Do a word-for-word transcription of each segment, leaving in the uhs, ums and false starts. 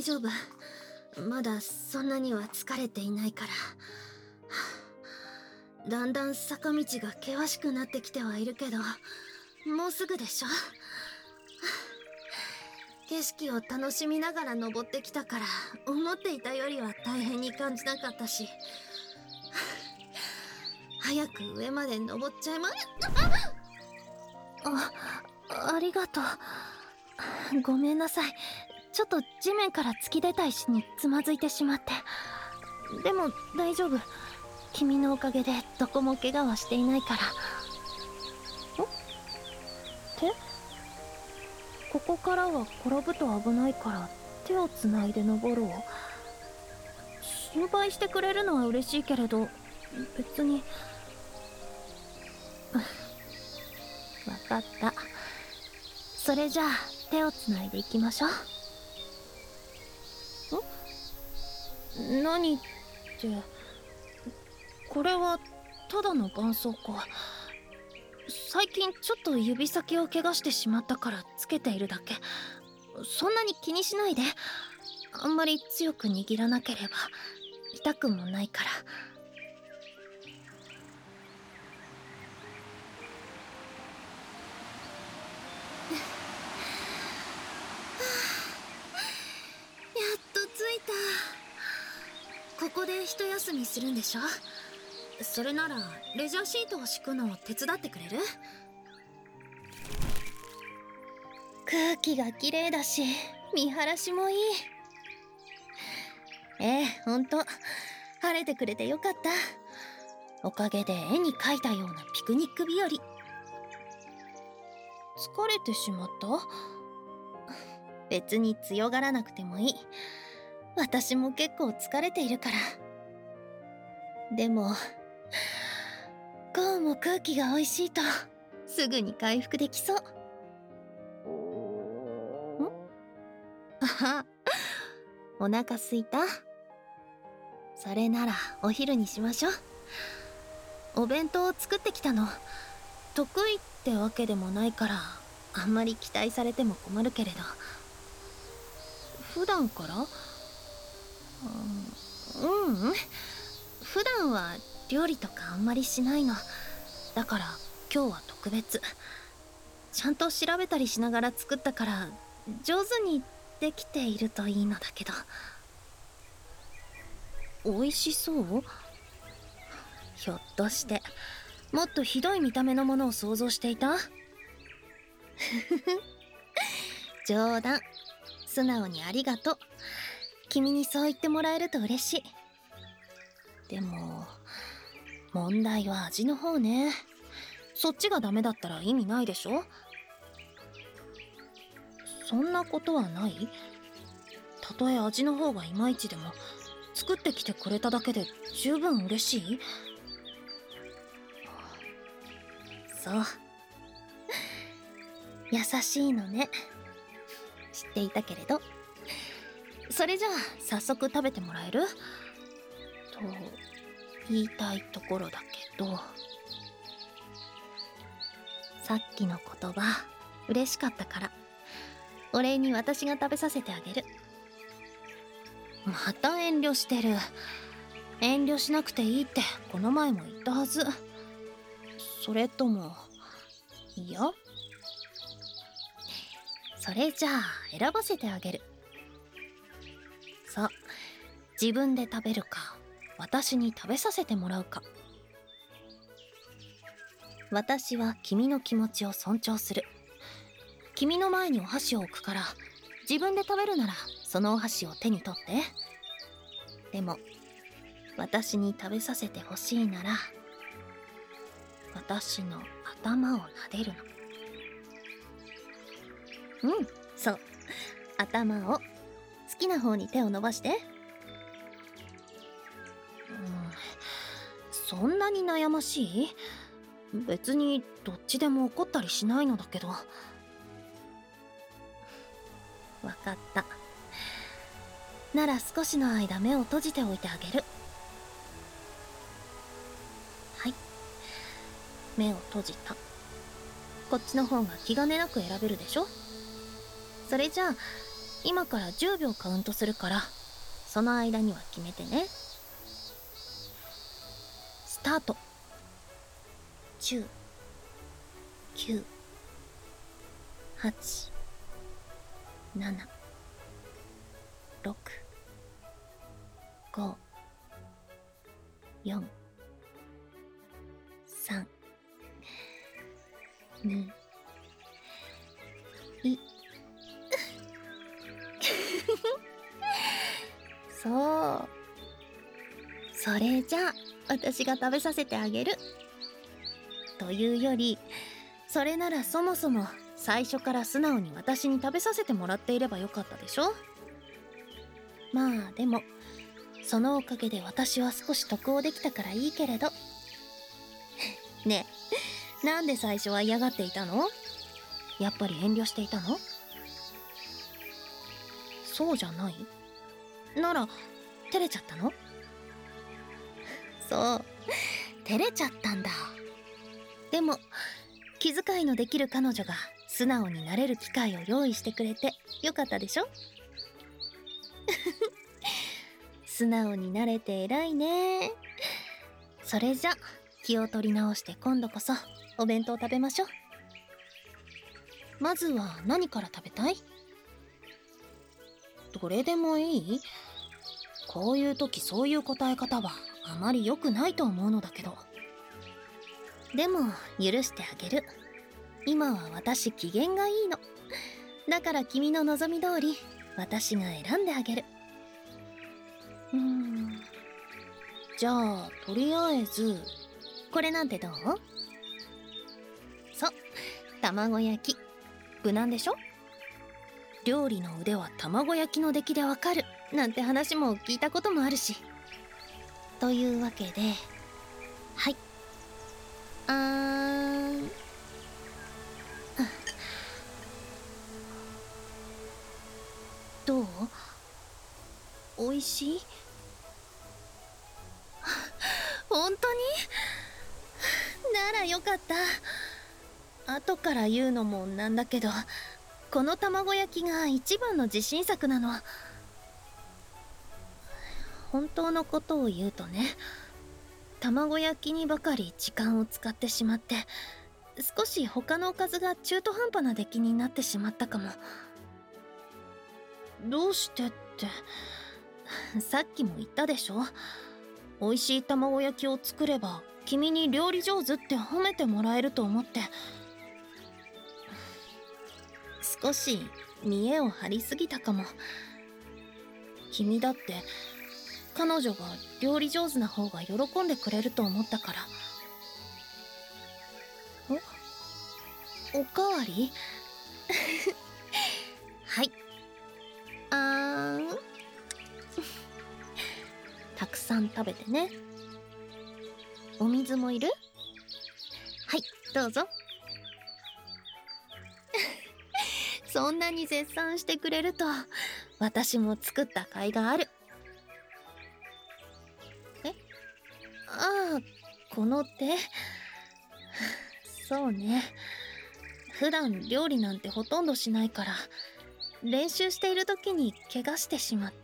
丈夫。まだそんなには疲れていないから。だんだん坂道が険しくなってきてはいるけど、もうすぐでしょ。景色を楽しみながら登ってきたから、思っていたよりは大変に感じなかったし、早く上まで登っちゃいま。 あ、ありがとう。ごめんなさい。ちょっと地面から突き出た石につまずいてしまって。でも大丈夫。君のおかげでどこも怪我はしていないから。ん？手？ここからは転ぶと危ないから手をつないで登ろう。心配してくれるのは嬉しいけれど、別に。わかった。それじゃあ手をつないでいきましょう。ん？何って、これはただの絆創膏。最近ちょっと指先を怪我してしまったからつけているだけ。そんなに気にしないで。あんまり強く握らなければ痛くもないから。 やっと着いた。ここで一休みするんでしょ。それならレジャーシートを敷くのを手伝ってくれる？ 空気がきれいだし見晴らしもいい。ええ、ほんと晴れてくれてよかった。おかげで絵に描いたようなピクニック日和。疲れてしまった？別に強がらなくてもいい。私も結構疲れているから。でもこうも空気が美味しいとすぐに回復できそう。ん？あは、お腹すいた？それならお昼にしましょう。お弁当を作ってきたの。得意ってわけでもないからあんまり期待されても困るけれど。普段から？ううん、普段は料理とかあんまりしないの。だから今日は特別。ちゃんと調べたりしながら作ったから上手にできているといいのだけど。美味しそう？ひょっとしてもっとひどい見た目のものを想像していた？冗談。素直にありがとう。君にそう言ってもらえると嬉しい。でも問題は味の方ね。そっちがダメだったら意味ないでしょ。そんなことはない？たとえ味の方がいまいちでも作ってきてくれただけで十分嬉しい？そう。優しいのね。知っていたけれど。それじゃあ早速食べてもらえる？と言いたいところだけど。さっきの言葉嬉しかったからお礼に私が食べさせてあげる。また遠慮してる。遠慮しなくていいってこの前も言ったはず。それともいや、それじゃあ選ばせてあげる。そう、自分で食べるか私に食べさせてもらうか。私は君の気持ちを尊重する。君の前にお箸を置くから自分で食べるならそのお箸を手に取って。でも私に食べさせてほしいなら私の頭を撫でるの。うん、そう、頭を。好きな方に手を伸ばして。うん、そんなに悩ましい？別にどっちでも怒ったりしないのだけど。わかった。なら少しの間目を閉じておいてあげる。はい、目を閉じた。こっちの方が気兼ねなく選べるでしょ。それじゃあ今からじゅうびょうカウントするから、その間には決めてね。スタート。じゅう、きゅう、はち、なな、ろく、ご、よん、さん、に、い。そう。それじゃあ、私が食べさせてあげる。というより、それならそもそも最初から素直に私に食べさせてもらっていればよかったでしょ。まあでも、そのおかげで私は少し得をできたからいいけれど。ねえ、なんで最初は嫌がっていたの？やっぱり遠慮していたの？そうじゃない？なら、照れちゃったの？そう、照れちゃったんだ。でも、気遣いのできる彼女が素直になれる機会を用意してくれてよかったでしょ？素直になれて偉いね。それじゃ、気を取り直して今度こそお弁当食べましょう。まずは何から食べたい？どれでもいい？こういう時そういう答え方はあまり良くないと思うのだけど。でも許してあげる。今は私機嫌がいいの。だから君の望み通り私が選んであげる。うーん。じゃあとりあえずこれなんてどう？そう、卵焼き。無難でしょ？料理の腕は卵焼きの出来でわかるなんて話も聞いたこともあるし。というわけで、はい。あーん。どう？おいしい？本当に？ならよかった。後から言うのもなんだけど、この卵焼きが一番の自信作なの。本当のことを言うとね、卵焼きにばかり時間を使ってしまって、少し他のおかずが中途半端な出来になってしまったかも。どうしてって、さっきも言ったでしょ。美味しい卵焼きを作れば君に料理上手って褒めてもらえると思って。少し見栄を張りすぎたかも。君だって彼女が料理上手な方が喜んでくれると思ったから。お、おかわり？はい。あーん。たくさん食べてね。お水もいる？はい、どうぞ。そんなに絶賛してくれると私も作った甲斐がある。え？ああ、この手。そうね。普段料理なんてほとんどしないから、練習している時に怪我してしまって。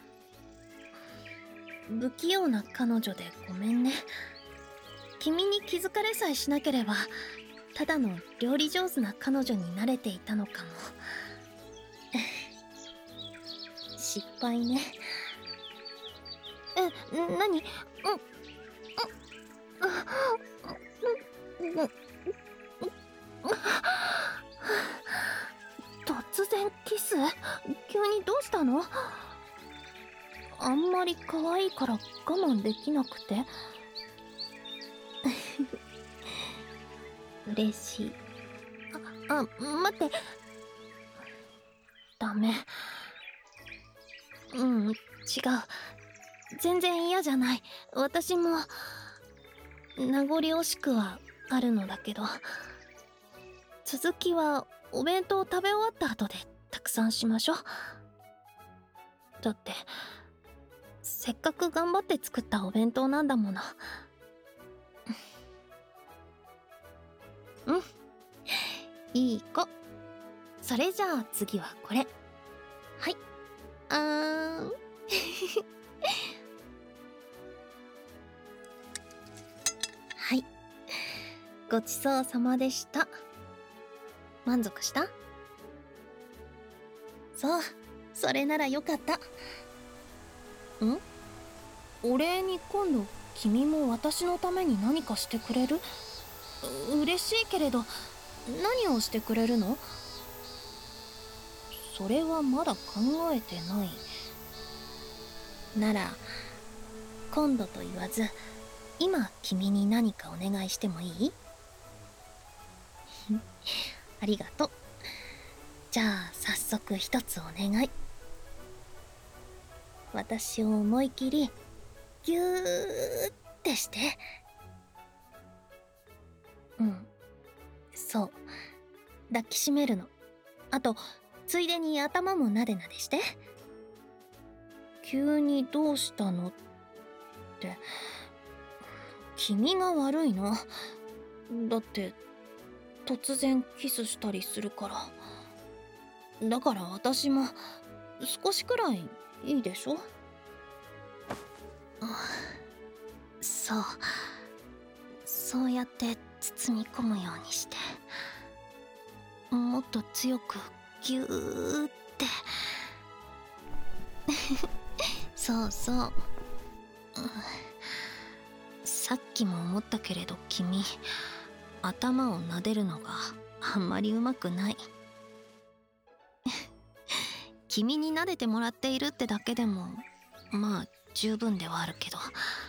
不器用な彼女でごめんね。君に気づかれさえしなければ、ただの料理上手な彼女になれていたのかも。失敗ね。え、なに？うん、うん、突然キス？急にどうしたの？あんまり可愛いから我慢できなくて。嬉しい。あ、あ、待って。ダメ。うん、違う。全然嫌じゃない。私も名残惜しくはあるのだけど、続きはお弁当を食べ終わった後でたくさんしましょう。だってせっかく頑張って作ったお弁当なんだもの。うん、いい子。それじゃあ次はこれ。 あーんはい、ごちそうさまでした。満足した？そう、それならよかった。ん？お礼に今度君も私のために何かしてくれる？う嬉しいけれど、何をしてくれるの？それはまだ考えてない。なら今度と言わず、今君に何かお願いしてもいい？ありがとう。じゃあ早速一つお願い。私を思い切りぎゅーってして。うん、そう、抱きしめるの。あとついでに頭もなでなでして。急にどうしたのって、君が悪いの。だって突然キスしたりするから。だから私も少しくらいいいでしょ。そう、そうやって包み込むようにして、もっと強くギューってそうそう、うん、さっきも思ったけれど君、頭を撫でるのがあんまりうまくない君に撫でてもらっているってだけでもまあ十分ではあるけど、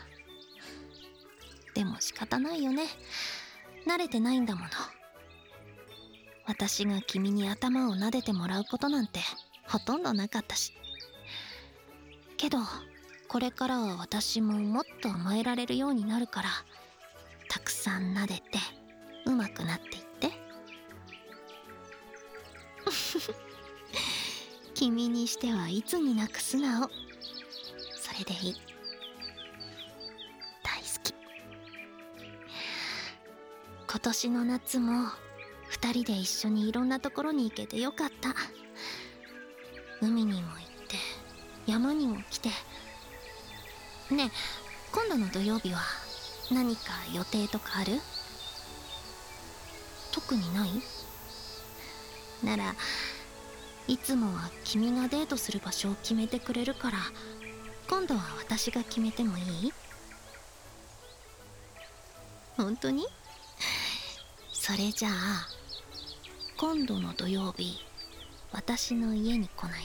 でも仕方ないよね。慣れてないんだもの。私が君に頭を撫でてもらうことなんてほとんどなかったし。けどこれからは私ももっと甘えられるようになるから、たくさん撫でてうまくなっていって君にしてはいつになく素直。それでいい。大好き。今年の夏も二人で一緒にいろんなところに行けてよかった。海にも行って山にも来て。ねえ、今度の土曜日は何か予定とかある？特にない？ならいつもは君がデートする場所を決めてくれるから、今度は私が決めてもいい？本当に？それじゃあ今度の土曜日、私の家に来ない？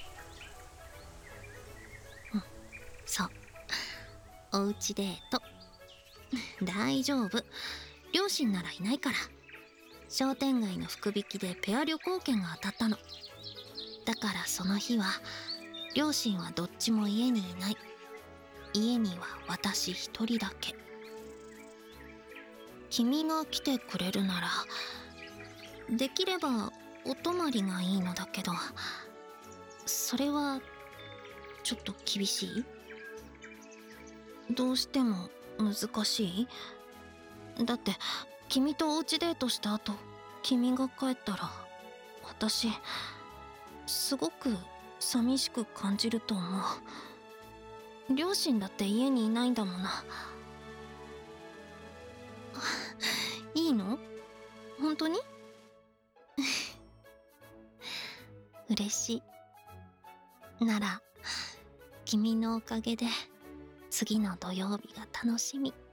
うん、そう、おうちデート大丈夫、両親ならいないから。商店街の福引きでペア旅行券が当たったの。だからその日は両親はどっちも家にいない。家には私一人だけ。君が来てくれるならできればお泊まりがいいのだけど、それはちょっと厳しい？どうしても難しい？だって君とおうちデートした後、君が帰ったら私すごく寂しく感じると思う。両親だって家にいないんだもの。いいの？本当に？嬉しい。なら君のおかげで次の土曜日が楽しみ。